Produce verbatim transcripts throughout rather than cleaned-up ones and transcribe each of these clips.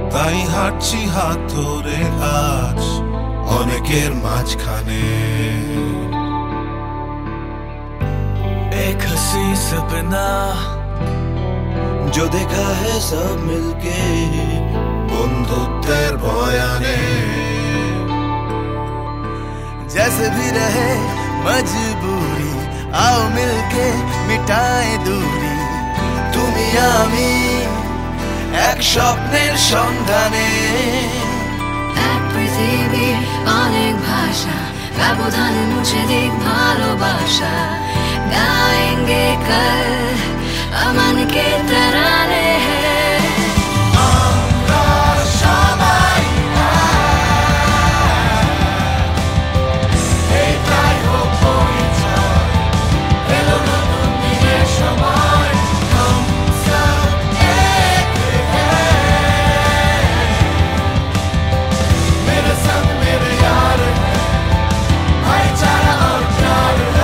তাই হাঁটছি হাত ধরে আজ অনেকের মাঝখানে। एक हसी सपना जो देखा है सब मिलके बंधुत्वेर बयाने। जैसे भी रहे मजबूरी आओ मिलके मिटाए दूरी। তুমি আমি এক স্বপ্নের সন্ধানে। এক পৃথিবীর অনেক ভাষা ব্যবধানে মুছে দিক ভালোবাসা। गाएंगे कल अमन के तराने हैं। আমরা সবাই এটাই হোক পরিচয়, এলো নতুন দিনের সময়। हम सब एक हैं, मेरे संग मेरे यार हैं, भाईचारा और प्यार है।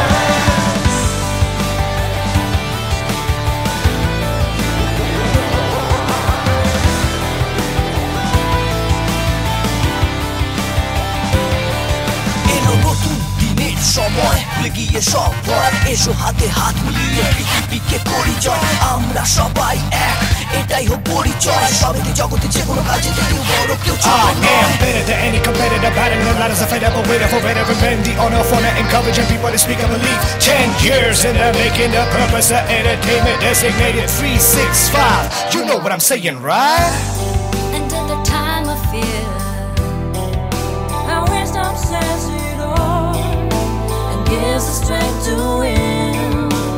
সময় গিয়ে সব ভয় এসো হাতে হাত মিলিয়ে পৃথিবীকে পরিচয়। আমরা সবাই এক এটাই হোক পরিচয়। সবেতে জগতে যে কোনো কাজে কেউ বড় কেউ ছোট নয়। I am better than any competitor, battling the ladders of fed up with it for better and bend the honor for not encouraging people to speak and believe. Ten years in the making, the purpose of entertainment designated three six five. You know what I'm saying, right? And in the time of fear, our wisdom says it all and gives us strength to win.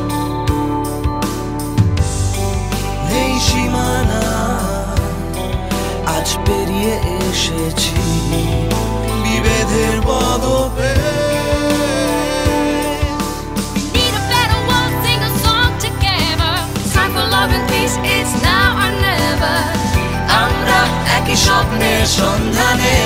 নেই সীমানা আজ পেরিয়ে এসেছি বিভেদের পদপে। Need a better world, sing a song together. Time for love and peace, it's now or never. আমরা একই স্বপ্নের সন্ধানে।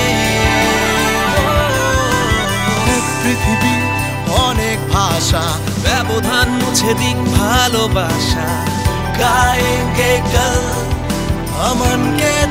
এক পৃথিবী অনেক ভাষা ব্যবধান মুছে দিক ভালোবাসা। गाएंगे कल अमन के